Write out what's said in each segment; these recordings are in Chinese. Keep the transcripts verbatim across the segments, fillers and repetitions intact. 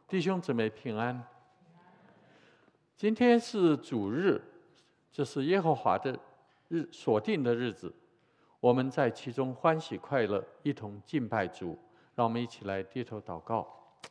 弟兄姊妹平安。今天是主日，这是耶和华的日所定的日子，我们在其中欢喜快乐，一同敬拜主。让我们一起来低头祷告。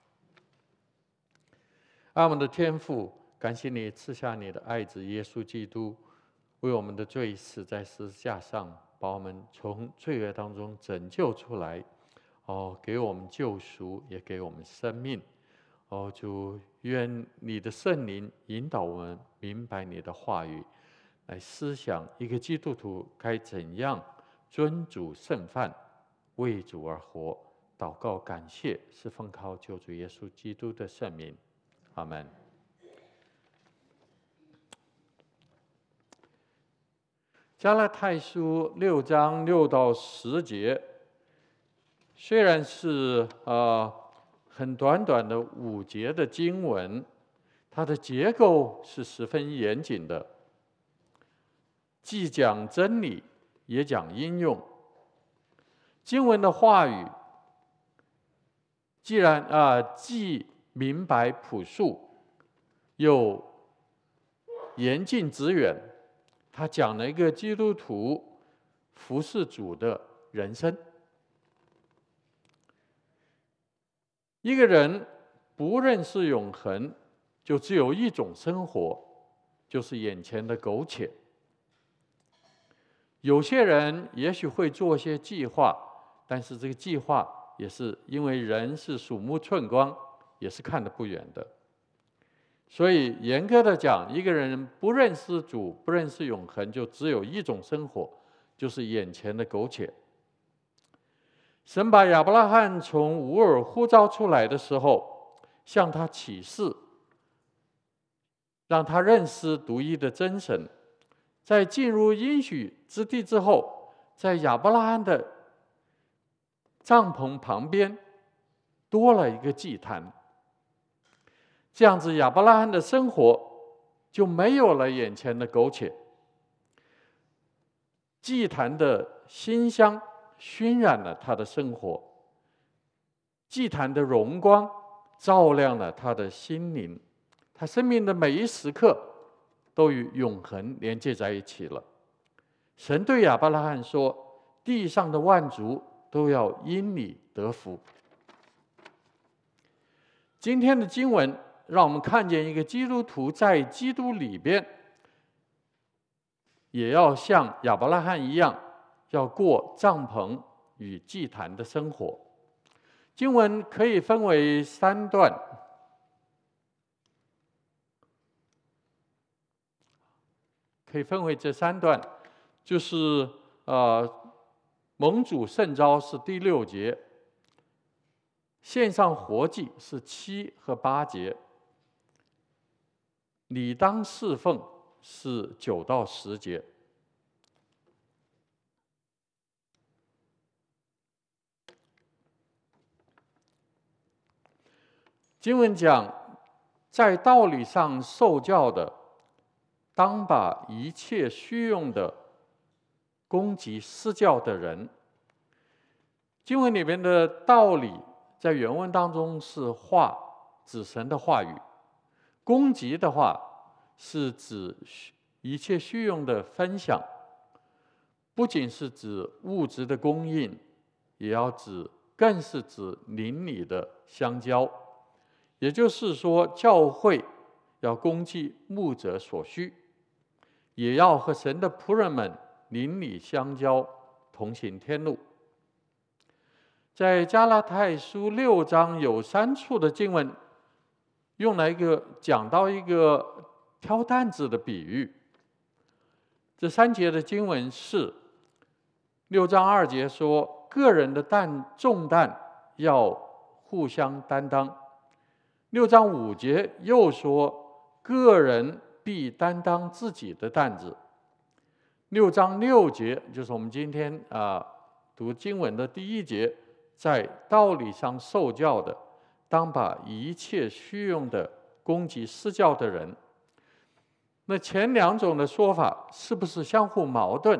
爱我们的天父，感谢你赐下你的爱子耶稣基督，为我们的罪死在十字架上，把我们从罪恶当中拯救出来。哦，给我们救赎，也给我们生命。哦，主，愿你的圣灵引导我们明白你的话语，来思想一个基督徒该怎样尊主圣饭，为主而活。祷告感谢，是奉靠救主耶稣基督的圣名，阿们。加拉太书六章六到十节，虽然是呃很短短的五节的经文，它的结构是十分严谨的，既讲真理，也讲应用。经文的话语既然啊、呃、既明白朴素，又言近直远。他讲了一个基督徒服侍主的人生。一个人不认识永恒，就只有一种生活，就是眼前的苟且。有些人也许会做些计划，但是这个计划也是因为人是鼠目寸光，也是看得不远的。所以严格的讲，一个人不认识主，不认识永恒，就只有一种生活，就是眼前的苟且。神把亚伯拉罕从乌尔呼召出来的时候，向他启示，让他认识独一的真神。在进入应许之地之后，在亚伯拉罕的帐篷旁边多了一个祭坛。这样子，亚伯拉罕的生活就没有了眼前的苟且。祭坛的馨香熏染了他的生活，祭坛的荣光照亮了他的心灵，他生命的每一时刻都与永恒连接在一起了。神对亚伯拉罕说：“地上的万族都要因你得福。”今天的经文让我们看见一个基督徒在基督里边，也要像亚伯拉罕一样，要过帐篷与祭坛的生活。经文可以分为三段，可以分为这三段，就是呃，蒙主圣召是第六节，献上活祭是七和八节，理当侍奉是九到十节。经文讲，在道理上受教的，当把一切虚用的攻击施教的人。经文里面的道理，在原文当中是话，指神的话语。攻击的话，是指一切虚用的分享，不仅是指物质的供应，也要指，更是指邻里的相交。也就是说，教会要供给牧者所需，也要和神的仆人们邻里相交，同行天路。在加拉太书六章有三处的经文，用来一个讲到一个挑担子的比喻。这三节的经文是六章二节说，个人的担重担要互相担当。六章五节又说，个人必担当自己的担子。六章六节就是我们今天啊、呃、读经文的第一节，在道理上受教的，当把一切虚用的攻击施教的人。那前两种的说法是不是相互矛盾？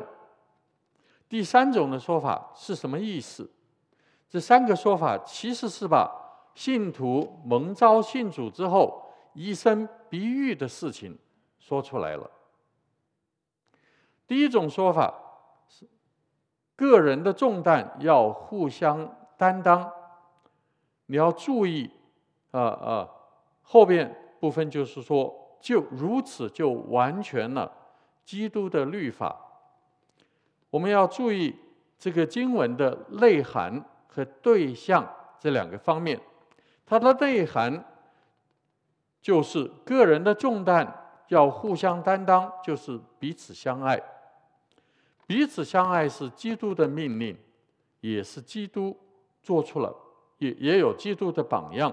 第三种的说法是什么意思？这三个说法其实是把信徒蒙召信主之后，医生比喻的事情说出来了。第一种说法是，个人的重担要互相担当。你要注意，啊、呃、啊、呃，后边部分就是说，就如此就完全了基督的律法。我们要注意这个经文的内涵和对象这两个方面。它的内涵就是个人的重担要互相担当，就是彼此相爱。彼此相爱是基督的命令，也是基督做出了，也也有基督的榜样。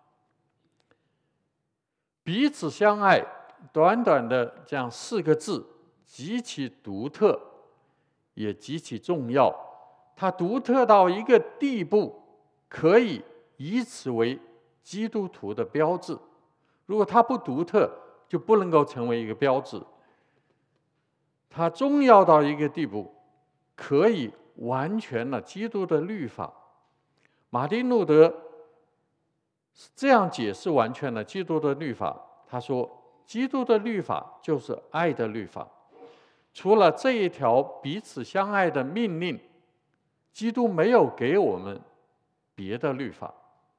彼此相爱，短短的这样四个字，极其独特，也极其重要。它独特到一个地步，可以以此为基督徒的标志。如果它不独特，就不能够成为一个标志。它重要到一个地步，可以完全了基督的律法。马丁路德这样解释完全了基督的律法。他说，基督的律法就是爱的律法。除了这一条彼此相爱的命令，基督没有给我们别的律法。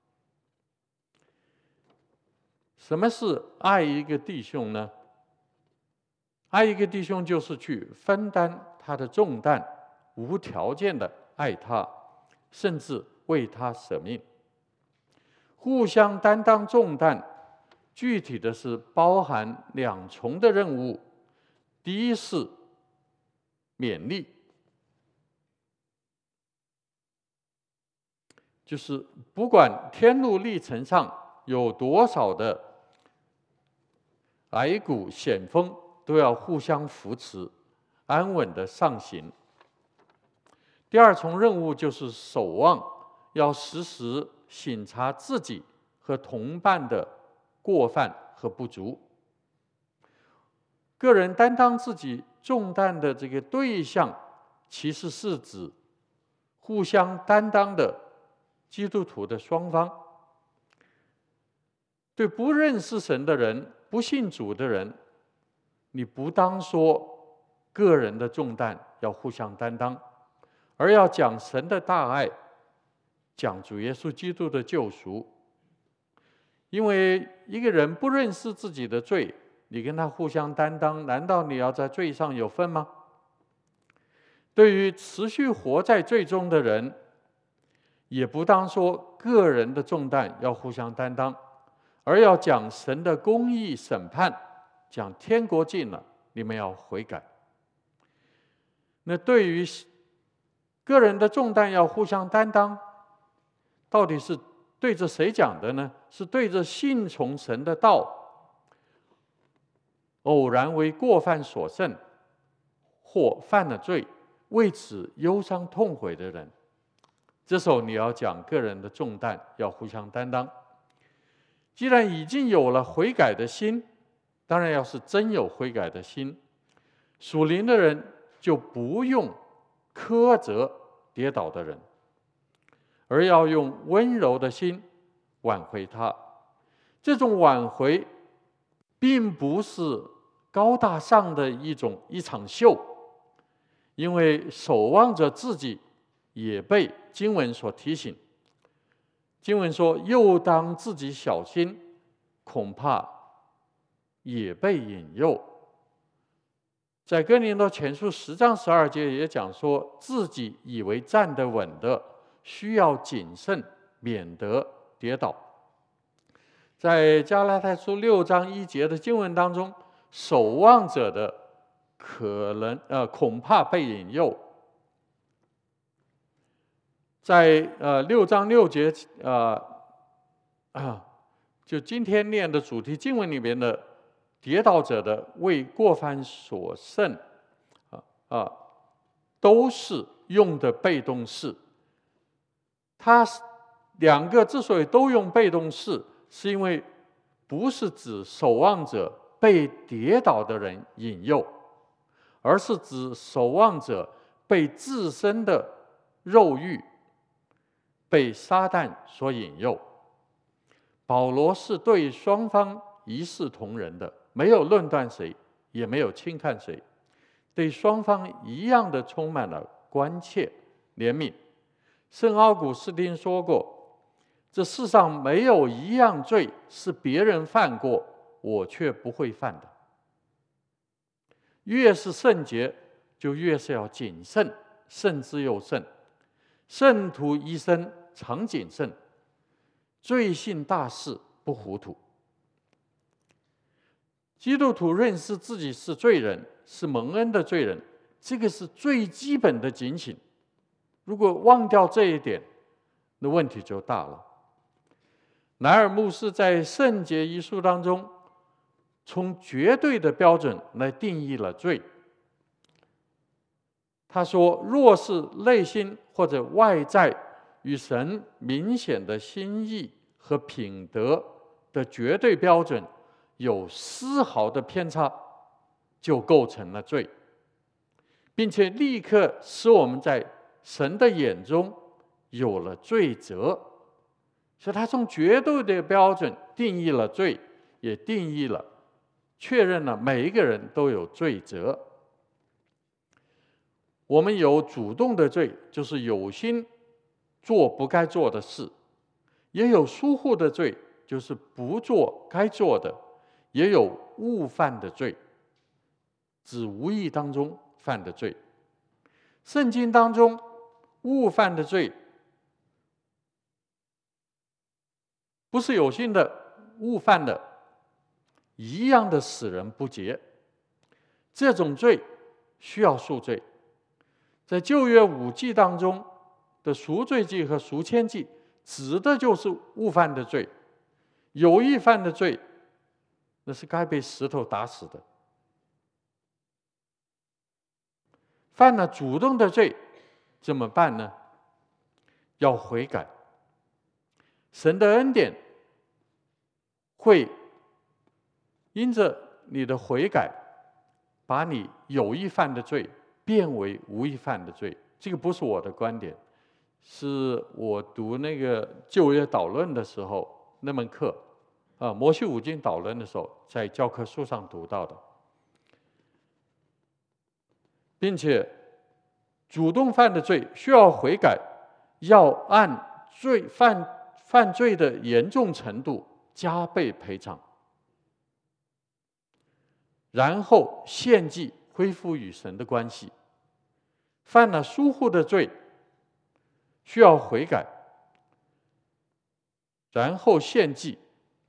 什么是爱一个弟兄呢？爱一个弟兄就是去分担他的重担，无条件的爱他，甚至为他舍命。互相担当重担，具体的是包含两重的任务。第一是勉励，就是不管天路历程上有多少的崖谷险峰，都要互相扶持，安稳的上行。第二重任务就是守望，要时时省察自己和同伴的过犯和不足。个人担当自己重担的这个对象，其实是指互相担当的基督徒的双方。对不认识神的人、不信主的人，你不当说个人的重担要互相担当，而要讲神的大爱，讲主耶稣基督的救赎。因为一个人不认识自己的罪，你跟他互相担当，难道你要在罪上有份吗？对于持续活在罪中的人，也不当说个人的重担要互相担当，而要讲神的公义审判，讲天国近了，你们要悔改。那对于个人的重担要互相担当，到底是对着谁讲的呢？是对着信从神的道，偶然为过犯所胜，或犯了罪，为此忧伤痛悔的人。这时候你要讲个人的重担要互相担当。既然已经有了悔改的心，当然要是真有悔改的心，属灵的人就不用苛责跌倒的人，而要用温柔的心挽回他。这种挽回并不是高大上的一种一场秀，因为守望者自己也被经文所提醒。经文说，又当自己小心，恐怕也被引诱。在哥林多前书十章十二节也讲说，自己以为站得稳的，需要谨慎，免得跌倒。在加拉太书六章一节的经文当中，守望者的可能呃恐怕被引诱。在呃六章六节呃啊，就今天念的主题经文里面的跌倒者的为过犯所胜啊啊，都是用的被动式。它两个之所以都用被动式，是因为不是指守望者被跌倒的人引诱，而是指守望者被自身的肉欲、被撒旦所引诱。 保罗是对双方一视同仁的，没有论断谁，也没有轻看谁，对双方一样的充满了关切、怜悯。圣奥古斯丁说过：“这世上没有一样罪是别人犯过，我却不会犯的。”越是圣洁，就越是要谨慎，慎之又慎。圣徒一生常谨慎，罪性大事不糊涂。基督徒认识自己是罪人，是蒙恩的罪人，这个是最基本的警醒。如果忘掉这一点，那问题就大了。乃尔牧师在《圣洁》一书当中，从绝对的标准来定义了罪。他说：“若是内心或者外在与神明显的心意和品德的绝对标准有丝毫的偏差，就构成了罪，并且立刻使我们在神的眼中有了罪责。”所以他从绝对的标准定义了罪，也定义了、确认了每一个人都有罪责。我们有主动的罪，就是有心做不该做的事；也有疏忽的罪，就是不做该做的；也有误犯的罪，指无意当中犯的罪。圣经当中误犯的罪，不是有心的误犯的，一样的使人不洁。这种罪需要赎罪。在旧约五祭当中的赎罪祭和赎愆祭，指的就是误犯的罪。有意犯的罪，那是该被石头打死的。犯了主动的罪，怎么办呢？要悔改。神的恩典会因着你的悔改，把你有意犯的罪变为无意犯的罪。这个不是我的观点，是我读那个旧约导论的时候那门课啊，摩西五经导论的时候，在教科书上读到的。并且主动犯的罪需要悔改，要按罪犯犯罪的严重程度加倍赔偿，然后献祭恢复与神的关系。犯了疏忽的罪需要悔改，然后献祭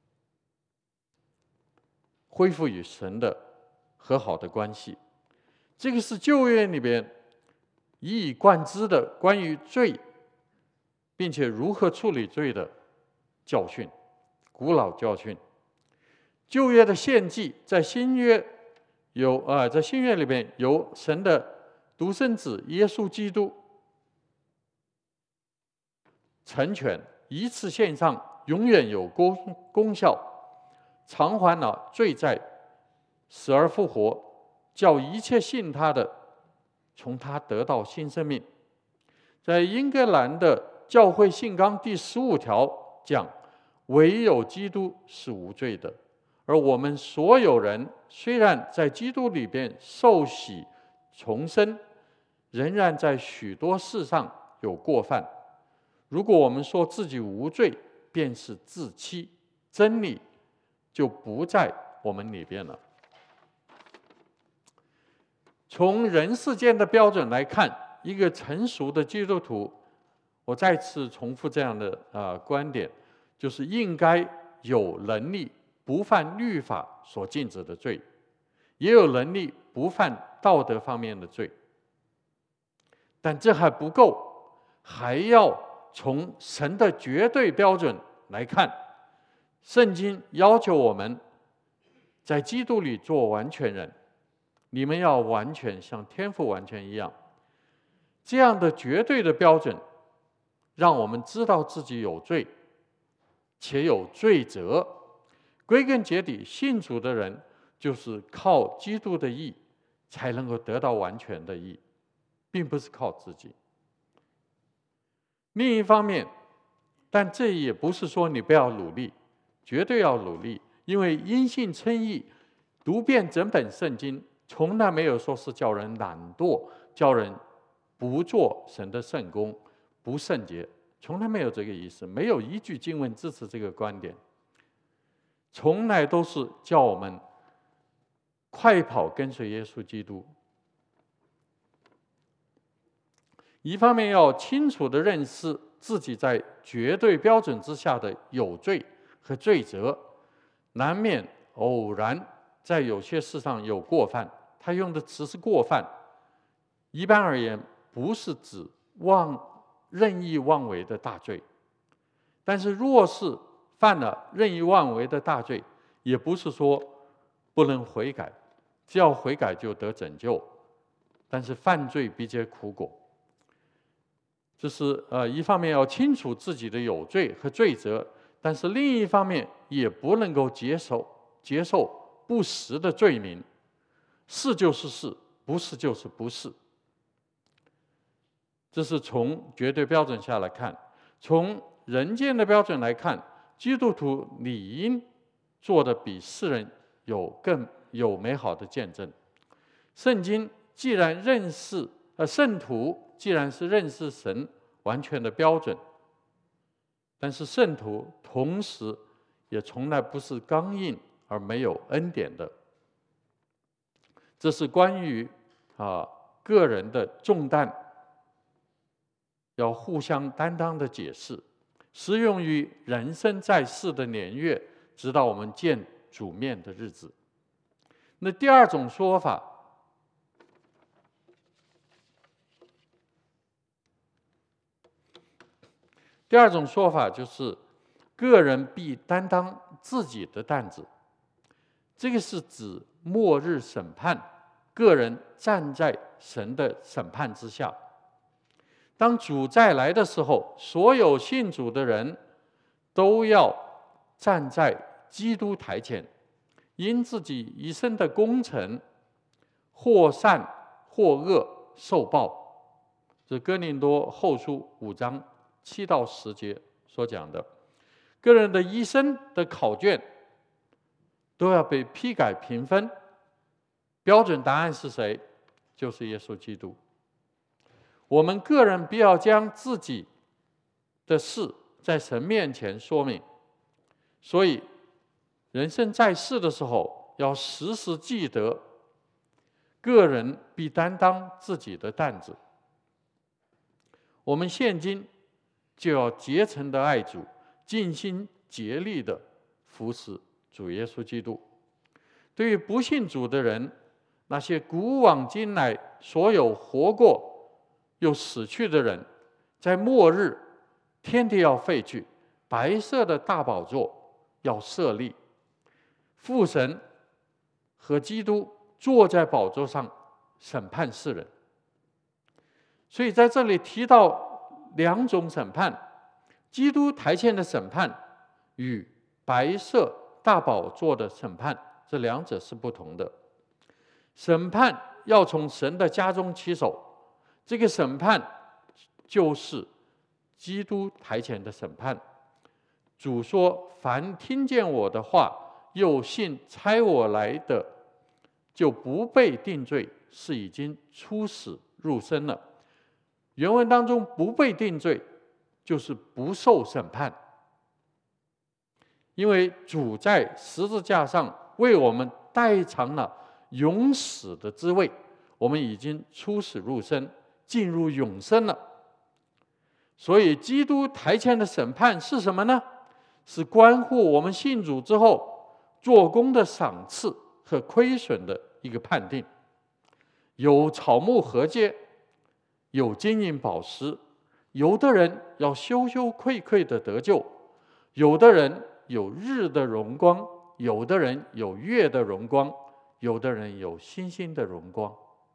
恢复与神的和好的关系。这个是旧约里边一以贯之的关于罪，并且如何处理罪的教训，古老教训。旧约的献祭，在新约有啊、呃，在新约里边有神的独生子耶稣基督成全，一次献上，永远有功功效，偿还了罪债，死而复活，叫一切信他的从他得到新生命。在英格兰的教会信纲第十五条讲，唯有基督是无罪的，而我们所有人虽然在基督里边受洗重生，仍然在许多事上有过犯。如果我们说自己无罪，便是自欺，真理就不在我们里边了。从人世间的标准来看，一个成熟的基督徒，我再次重复这样的啊、呃、观点，就是应该有能力不犯律法所禁止的罪，也有能力不犯道德方面的罪。但这还不够，还要从神的绝对标准来看。圣经要求我们在基督里做完全人，你们要完全像天父完全一样。这样的绝对的标准，让我们知道自己有罪，且有罪责。归根结底，信主的人就是靠基督的义才能够得到完全的义，并不是靠自己。另一方面，但这也不是说你不要努力， 绝对要努力，因为因信称义，读遍整本圣经，从来没有说是叫人懒惰，叫人不做神的圣工，不圣洁，从来没有这个意思，没有一句经文支持这个观点，从来都是叫我们快跑跟随耶稣基督。一方面要清楚地认识自己在绝对标准之下的有罪和罪责，难免偶然在有些事上有过犯。他用的词是过犯，一般而言不是指妄任意妄为的大罪，但是若是犯了任意妄为的大罪，也不是说不能悔改，只要悔改就得拯救，但是犯罪必结苦果。这是呃一方面要清楚自己的有罪和罪责，但是另一方面也不能够接受接受不实的罪名，是就是是，不是就是不是。这是从绝对标准下来看，从人间的标准来看，基督徒理应做的比世人有更有美好的见证。圣经既然认识呃圣徒既然是认识神完全的标准，但是圣徒同时也从来不是刚硬而没有恩典的。这是关于啊个人的重担要互相担当的解释，适用于人生在世的年月，直到我们见主面的日子。那第二种说法，第二种说法就是个人必担当自己的担子。这个是指末日审判，个人站在神的审判之下。当主再来的时候，所有信主的人都要站在基督台前，因自己一生的功成，或善或恶受报。这哥林多后书五章七到十节所讲的，个人的一生的考卷都要被批改评分，标准答案是谁？就是耶稣基督。我们个人必要将自己的事在神面前说明，所以人生在世的时候，要时时记得，个人必担当自己的担子。我们现今就要竭诚的爱主，尽心竭力的服侍主耶稣基督。对于不信主的人，那些古往今来所有活过又死去的人，在末日天地要废去，白色的大宝座要设立，父神和基督坐在宝座上审判世人。所以在这里提到两种审判，基督台前的审判与白色大宝座的审判，这两者是不同的。审判要从神的家中起手，这个审判就是基督台前的审判。主说：“凡听见我的话，又信差我来的，就不被定罪，是已经出死入生了。”原文当中不被定罪，就是不受审判，因为主在十字架上为我们代偿了永死的滋味，我们已经出死入生，进入永生了。所以基督台前的审判是什么呢？是关乎我们信主之后做工的赏赐和亏损的一个判定。有草木禾秸，有金银宝石，有的人要羞羞愧愧的得救，有的人有日的荣光，有的人有月的荣光，有的人有星星的荣光。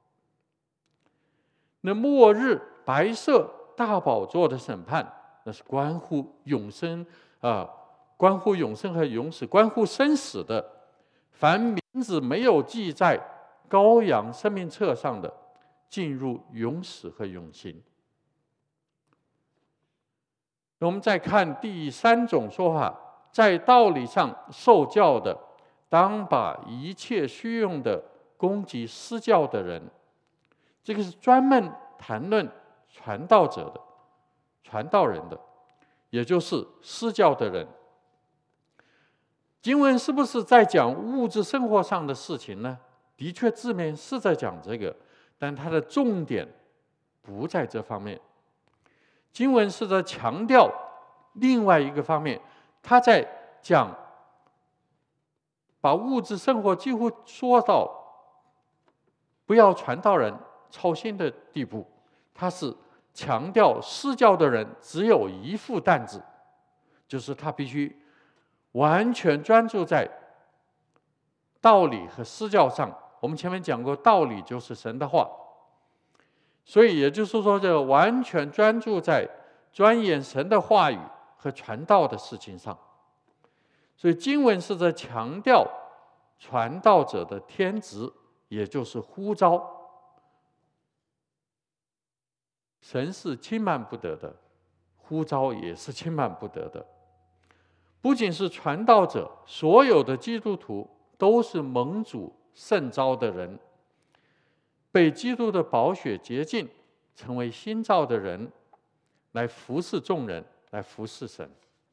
那末日白色大宝座的审判，那是关乎永生啊、呃，关乎永生和永死，关乎生死的。凡名字没有记在羔羊生命册上的，进入永死和永刑。我们再看第三种说法， 在道理上受教的，当把一切虚用的攻击施教的人。这个是专门谈论传道者的、传道人的，也就是施教的人。经文是不是在讲物质生活上的事情呢？的确，字面是在讲这个，但它的重点不在这方面。经文是在强调另外一个方面，他在讲把物质生活几乎说到不要传道人操心的地步。他是强调施教的人只有一副担子，就是他必须完全专注在道理和施教上。我们前面讲过，道理就是神的话，所以也就是说，这完全专注在钻研神的话语和传道的事情上。所以经文是在强调传道者的天职，也就是呼召。神是轻慢不得的，呼召也是轻慢不得的。不仅是传道者，所有的基督徒都是蒙主圣召的人，被基督的宝血洁净，成为新造的人，来服侍众人，来服侍神。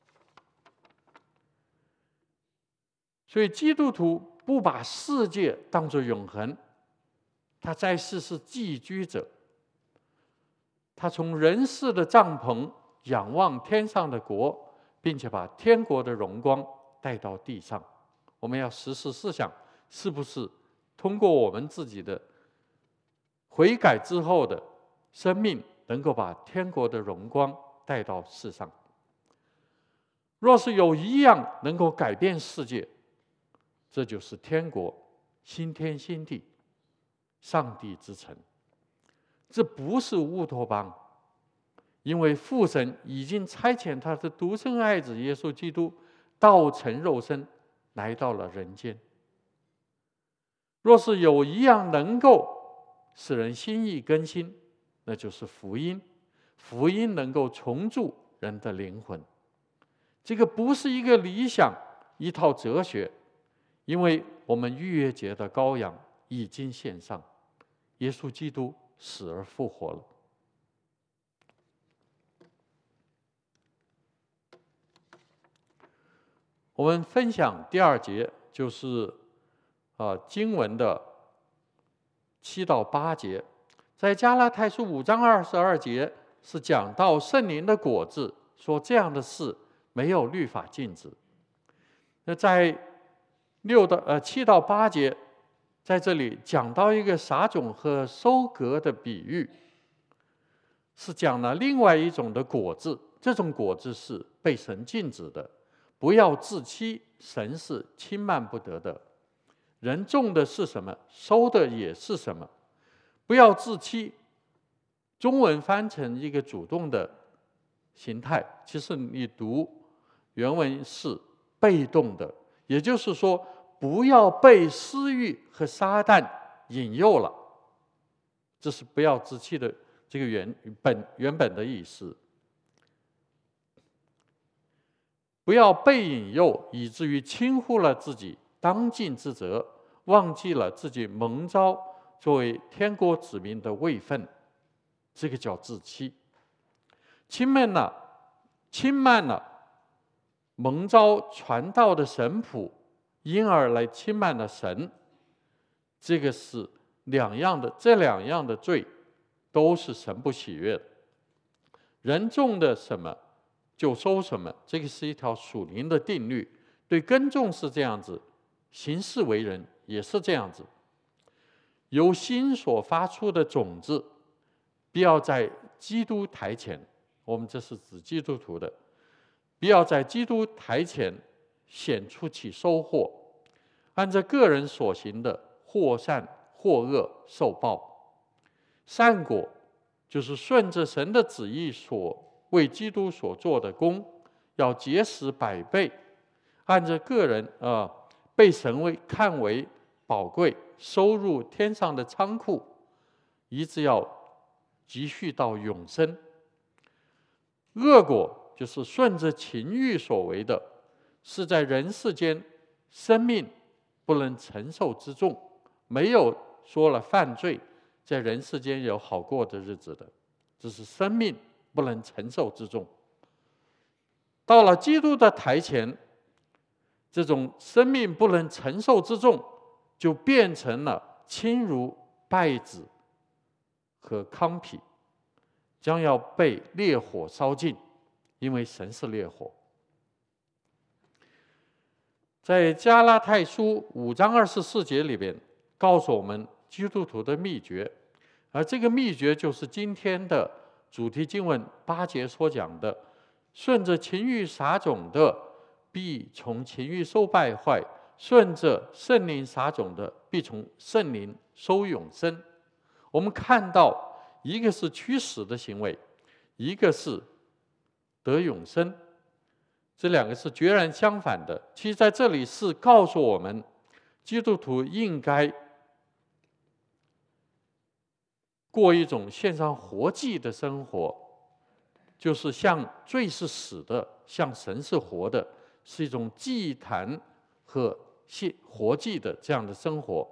所以基督徒不把世界当作永恒，他在世是寄居者，他从人世的帐篷仰望天上的国，并且把天国的荣光带到地上。我们要时时思想，是不是通过我们自己的悔改之后的生命，能够把天国的荣光带到世上。若是有一样能够改变世界，这就是天国，新天新地，上帝之城。这不是乌托邦，因为父神已经差遣他的独生爱子耶稣基督道成肉身，来到了人间。若是有一样能够使人心意更新，那就是福音。福音能够重铸人的灵魂。这个不是一个理想，一套哲学，因为我们逾越节的羔羊已经献上，耶稣基督死而复活了。我们分享第二节，就是啊经文的七到八节。在加拉太书五章二十二节是讲到圣灵的果子，说这样的事没有律法禁止。那在六到呃七到八节，在这里讲到一个撒种和收割的比喻，是讲了另外一种的果子，这种果子是被神禁止的。不要自欺，神是轻慢不得的。人种的是什么，收的也是什么。不要自欺，中文翻成一个主动的形态，其实你读原文是被动的，也就是说，不要被私欲和撒旦引诱了。这是不要自欺的这个原本原本的意思。不要被引诱，以至于轻忽了自己当尽之责，忘记了自己蒙召作为天国子民的位分，这个叫自欺。轻慢了，轻慢了蒙召传道的神仆，因而来轻慢了神。这个是两样的，这两样的罪都是神不喜悦的。人种的什么就收什么，这个是一条属灵的定律。对耕种是这样子，行事为人也是这样子。由心所发出的种子，必要在基督台前，我们这是指基督徒的，必要在基督台前显出其收获，按照个人所行的，或善或恶受报。善果就是顺着神的旨意所为基督所做的功，要结实百倍，按照个人啊、呃、被神为看为宝贵，收入天上的仓库，以致要积蓄到永生。恶果就是顺着情欲所为的， 是在人世间生命不能承受之重，没有说了犯罪在人世间有好过的日子的，这是生命不能承受之重。到了基督的台前，这种生命不能承受之重就变成了轻如稗子和糠皮，将要被烈火烧尽，因为神是烈火。在加拉太书五章二十四节里边告诉我们基督徒的秘诀，而这个秘诀就是今天的主题经文八节所讲的：顺着情欲撒种的，必从情欲受败坏；顺着圣灵撒种的，必从圣灵收永生。我们看到，一个是驱使的行为，一个是得永生，这两个是决然相反的。其实在这里是告诉我们，基督徒应该过一种献上活祭的生活，就是像罪是死的，像神是活的，是一种祭坛和活祭的这样的生活。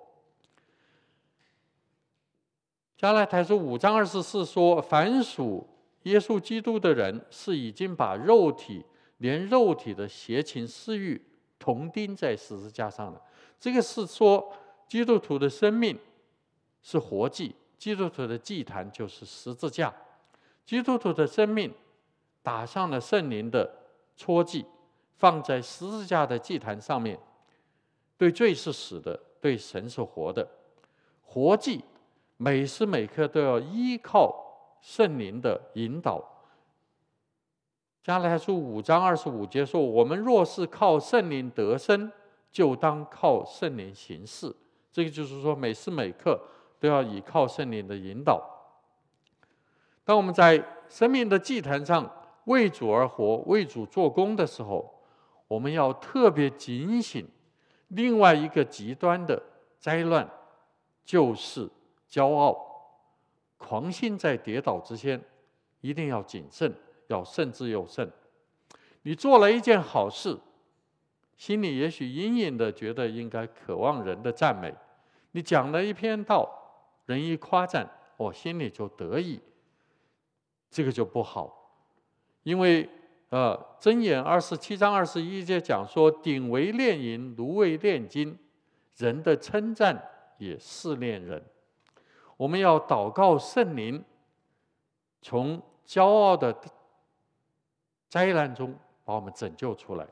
加拉太书五章二十四说，凡属耶稣基督的人，是已经把肉体连肉体的邪情私欲同钉在十字架上了。这个是说基督徒的生命是活祭，基督徒的祭坛就是十字架，基督徒的生命打上了圣灵的戳记，放在十字架的祭坛上面。对罪是死的，对神是活的。活祭每时每刻都要依靠圣灵的引导。加拉太书五章二十五节说，我们若是靠圣灵得生，就当靠圣灵行事。这个就是说，每时每刻都要依靠圣灵的引导。当我们在生命的祭坛上为主而活，为主做工的时候，我们要特别警醒另外一个极端的灾乱，就是骄傲、狂心。在跌倒之前，一定要谨慎，要慎之又慎。你做了一件好事，心里也许隐隐的觉得应该渴望人的赞美。你讲了一篇道，人一夸赞，我心里就得意，这个就不好。因为呃，箴言二十七章二十一节讲说，鼎为炼银，炉为炼金，人的称赞也试炼人。我们要祷告圣灵从骄傲的灾难中把我们拯救出来。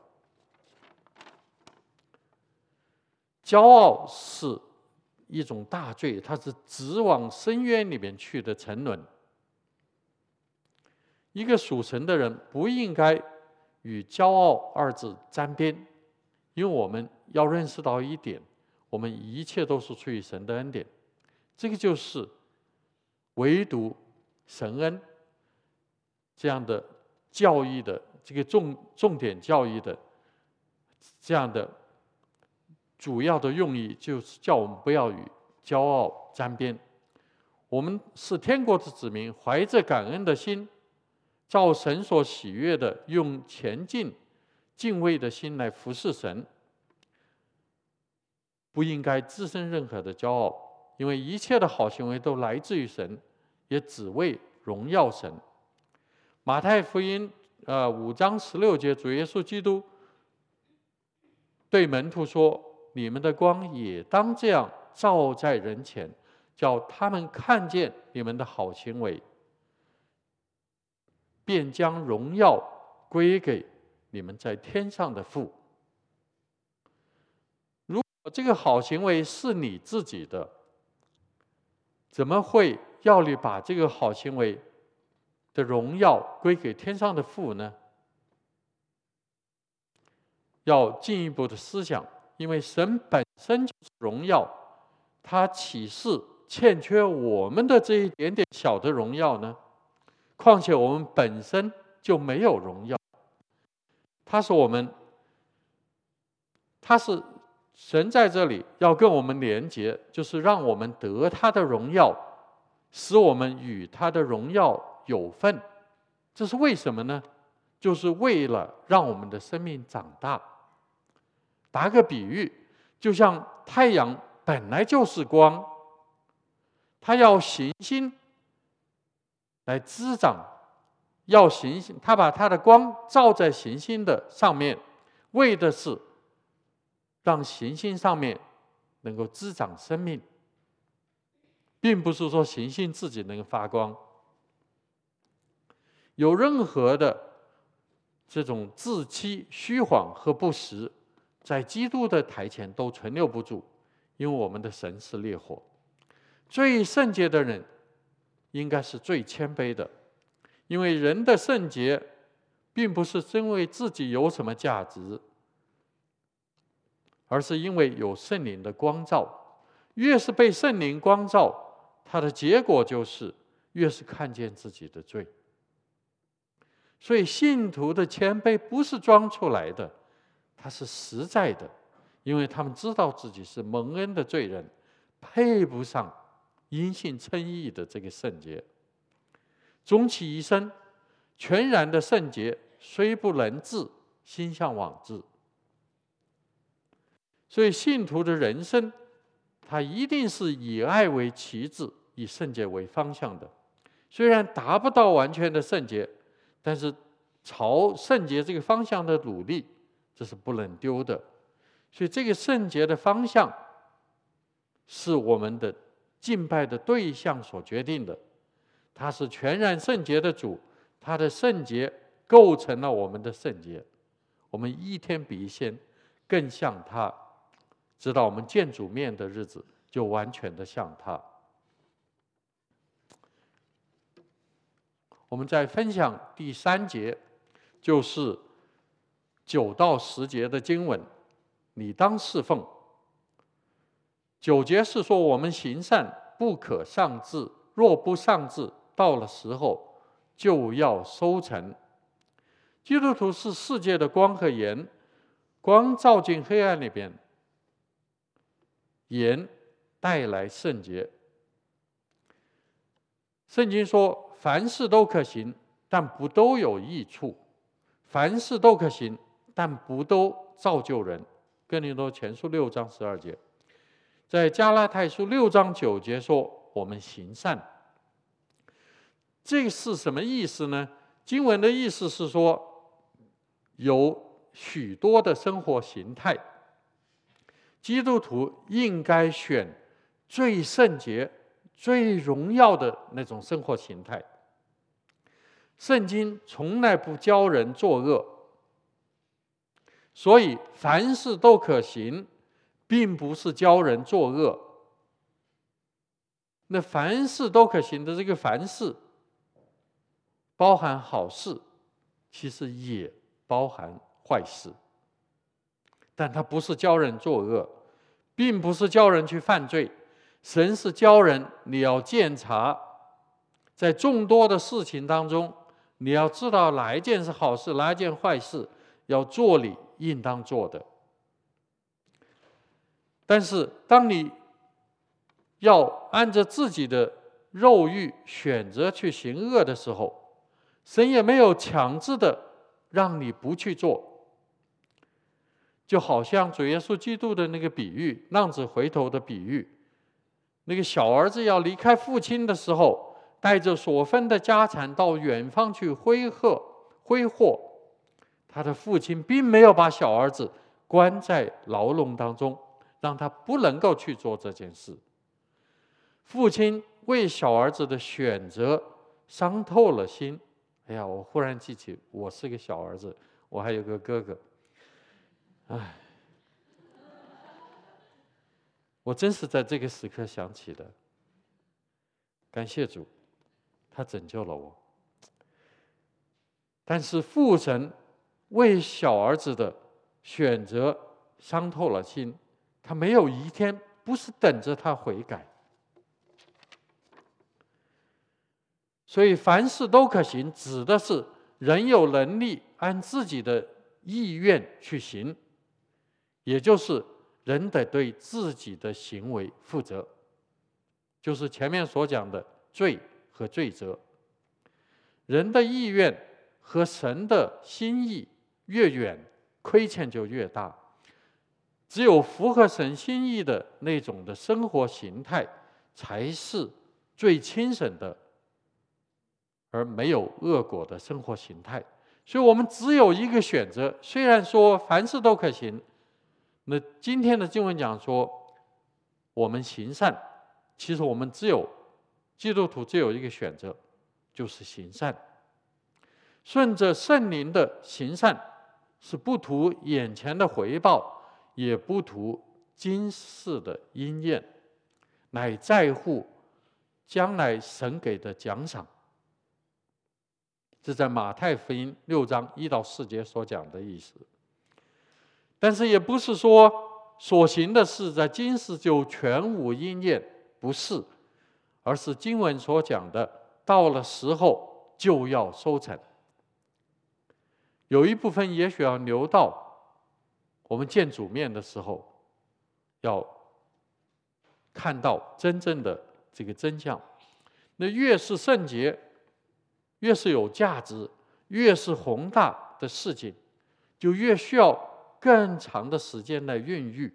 骄傲是一种大罪，它是直往深渊里面去的沉沦。一个属神的人不应该与骄傲二字沾边，因为我们要认识到一点，我们一切都是出于神的恩典。这个就是唯独神恩这样的教义的这个重重点教义的这样的主要的用意，就是叫我们不要与骄傲沾边。我们是天国的子民，怀着感恩的心，照神所喜悦的，用前进敬畏的心来服侍神，不应该滋生任何的骄傲。因为一切的好行为都来自于神，也只为荣耀神。马太福音呃五章十六节，主耶稣基督对门徒说：“你们的光也当这样照在人前，叫他们看见你们的好行为，便将荣耀归给你们在天上的父。”如果这个好行为是你自己的，怎么会要你把这个好行为的荣耀归给天上的父呢？要进一步的思想，因为神本身就是荣耀，他岂是欠缺我们的这一点点小的荣耀呢？况且我们本身就没有荣耀，他是我们，他是神在这里要跟我们连结，就是让我们得他的荣耀，使我们与他的荣耀有份。这是为什么呢？就是为了让我们的生命长大， 打个比喻，就像太阳本来就是光，它要行星来滋长，要行星，它把它的光照在行星的上面，为的是让行星上面能够滋长生命，并不是说行星自己能够发光。有任何的这种自欺、虚谎和不实，在基督的台前都存留不住，因为我们的神是烈火。最圣洁的人应该是最谦卑的，因为人的圣洁并不是因为自己有什么价值，而是因为有圣灵的光照。越是被圣灵光照，它的结果就是越是看见自己的罪。所以信徒的谦卑不是装出来的，它是实在的，因为他们知道自己是蒙恩的罪人，配不上因信称义的这个圣洁。终其一生，全然的圣洁，虽不能至，心向往之。所以信徒的人生，他一定是以爱为旗帜，以圣洁为方向的。虽然达不到完全的圣洁，但是朝圣洁这个方向的努力，这是不能丢的。所以这个圣洁的方向，是我们的敬拜的对象所决定的。他是全然圣洁的主，他的圣洁构成了我们的圣洁。我们一天比一天更像他，直到我们见主面的日子，就完全的像他。我们再分享第三节，就是九到十节的经文，你当侍奉。九节是说我们行善不可丧志，若不丧志，到了时候就要收成。基督徒是世界的光和盐，光照进黑暗里边，盐带来圣洁。圣经说凡事都可行，但不都有益处；凡事都可行，但不都造就人。哥林多前书六章十二节。在加拉太书六章九节说我们行善，这是什么意思呢？经文的意思是说，有许多的生活形态，基督徒应该选最圣洁、最荣耀的那种生活形态。圣经从来不教人作恶，所以凡事都可行，并不是教人作恶。那凡事都可行的这个凡事，包含好事，其实也包含坏事。但它不是教人作恶，并不是教人去犯罪。神是教人你要鉴察，在众多的事情当中，你要知道哪一件是好事，哪一件坏事，要做你应当做的。但是当你要按照自己的肉欲选择去行恶的时候，神也没有强制的让你不去做。就好像主耶稣基督的那个比喻，浪子回头的比喻，那个小儿子要离开父亲的时候，带着所分的家产到远方去挥霍挥霍，他的父亲并没有把小儿子关在牢笼当中，让他不能够去做这件事。父亲为小儿子的选择伤透了心。哎呀，我忽然记起，我是个小儿子，我还有个哥哥。唉，我真是在这个时刻想起的。感谢主，他拯救了我。但是父神为小儿子的选择伤透了心，他没有一天不是等着他悔改。所以凡事都可行，指的是人有能力按自己的意愿去行，也就是人得对自己的行为负责，就是前面所讲的罪和罪责。人的意愿和神的心意越远，亏欠就越大。 只有符合神心意的那种的生活形态，才是最轻省的，而没有恶果的生活形态。所以我们只有一个选择，虽然说凡事都可行，那今天的经文讲说，我们行善，其实我们只有基督徒只有一个选择，就是行善。顺着圣灵的行善，是不图眼前的回报，也不图今世的应验，乃在乎将来神给的奖赏。这在马太福音六章一到四节所讲的意思。但是也不是说所行的事在今世就全无应验，不是，而是经文所讲的，到了时候就要收成。有一部分也许要留到我们见主面的时候，要看到真正的这个真相。那越是圣洁，越是有价值，越是宏大的事情，就越需要更长的时间来孕育。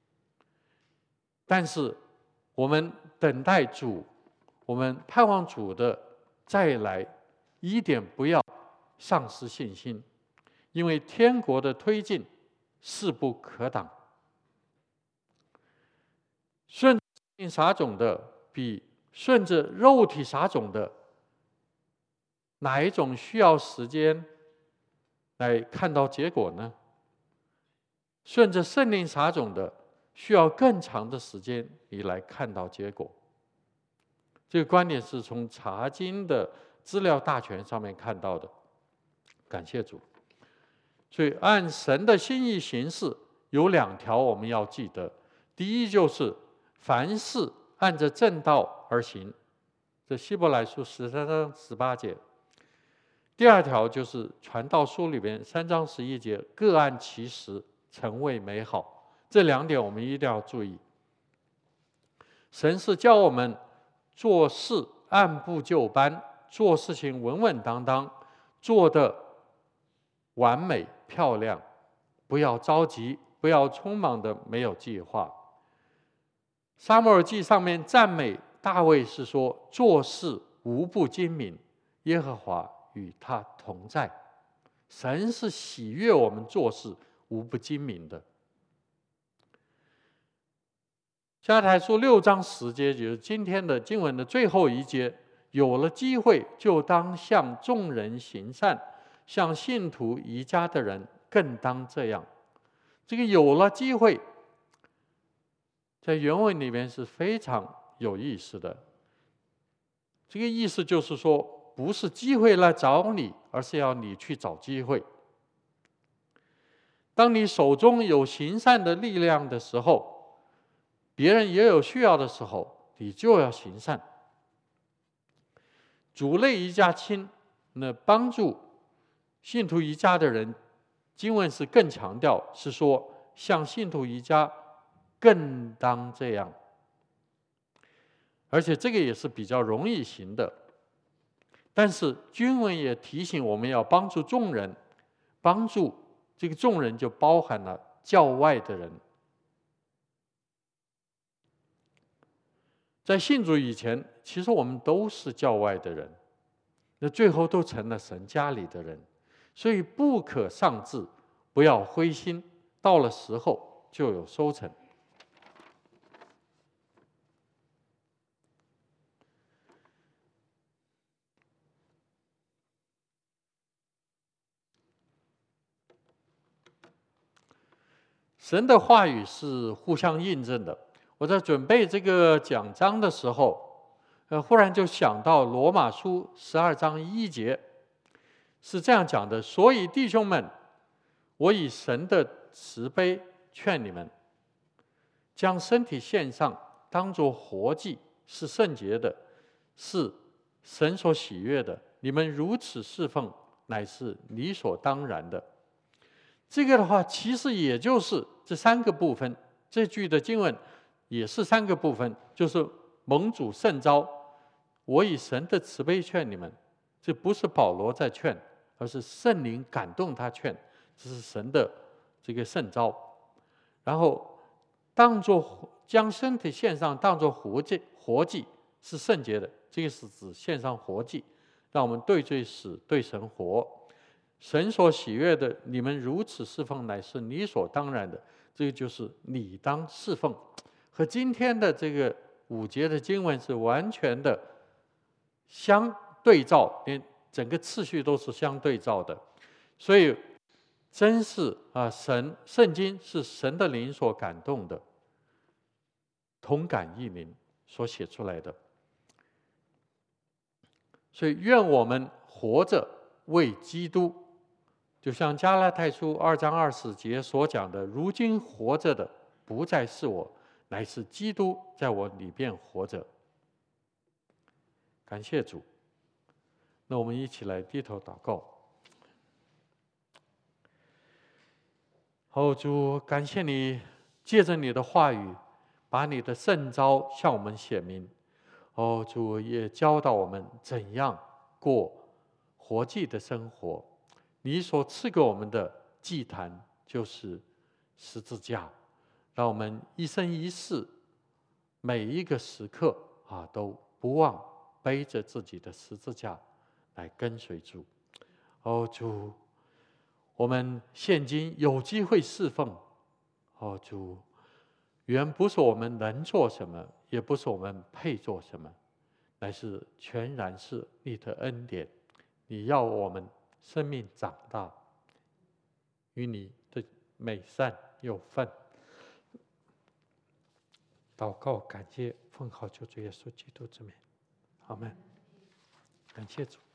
但是我们等待主，我们盼望主的再来，一点不要丧失信心，因为天国的推进势不可挡。顺着撒种的比顺着肉体撒种的，哪一种需要时间来看到结果呢？顺着圣灵撒种的，需要更长的时间你来看到结果。这个观点是从查经的资料大全上面看到的，感谢主。所以按神的心意行事，有两条我们要记得。第一就是凡事按着正道而行，这希伯来书十三章十八节。第二条就是传道书里边三章十一节，各按其时，诚为美好。这两点我们一定要注意。神是教我们做事按部就班，做事情稳稳当当，做得完美漂亮，不要着急，不要匆忙的没有计划。撒母耳记上面赞美大卫是说，做事无不精明，耶和华与他同在。神是喜悦我们做事无不精明的。加拉太书六章十节，就是今天的经文的最后一节，有了机会就当向众人行善，向信徒宜家的人更当这样。这个有了机会，在原文里面是非常有意思的。这个意思就是说，不是机会来找你，而是要你去找机会。当你手中有行善的力量的时候，别人也有需要的时候，你就要行善。主内一家亲，那帮助信徒一家的人，经文是更强调，是说像信徒一家更当这样。而且这个也是比较容易行的。但是经文也提醒我们要帮助众人，帮助这个众人就包含了教外的人。在信主以前，其实我们都是教外的人，那最后都成了神家里的人，所以不可丧志，不要灰心，到了时候就有收成。神的话语是互相印证的。我在准备这个讲章的时候，呃，忽然就想到罗马书十二章一节，是这样讲的：所以弟兄们，我以神的慈悲劝你们，将身体献上，当作活祭，是圣洁的，是神所喜悦的。你们如此侍奉，乃是理所当然的。这个的话，其实也就是这三个部分。这句的经文也是三个部分，就是蒙主圣召，我以神的慈悲劝你们。这不是保罗在劝，而是圣灵感动他劝，这是神的这个圣召。 然后当做将身体献上，当做活祭，活祭是圣洁的，这个是指献上活祭，让我们对罪死，对神活。神所喜悦的，你们如此侍奉，乃是理所当然的。这个就是理当侍奉，和今天的这个五节的经文是完全的相对照，连整个次序都是相对照的。所以，真是啊，神圣经是神的灵所感动的，同感异灵所写出来的。所以，愿我们活着为基督。就像加拉太书二章二十节所讲的，如今活着的不再是我，乃是基督在我里边活着。感谢主。那我们一起来低头祷告。哦，主，感谢你借着你的话语，把你的圣召向我们显明。哦，主也教导我们怎样过活祭的生活。你所赐给我们的祭坛就是十字架，让我们一生一世每一个时刻啊，都不忘背着自己的十字架来跟随主。哦，主，我们现今有机会侍奉。哦，主，原不是我们能做什么，也不是我们配做什么，乃是全然是你的恩典。你要我们生命长大，与你的美善有份。祷告，感谢，奉靠救主耶稣基督之名，阿们。感谢主。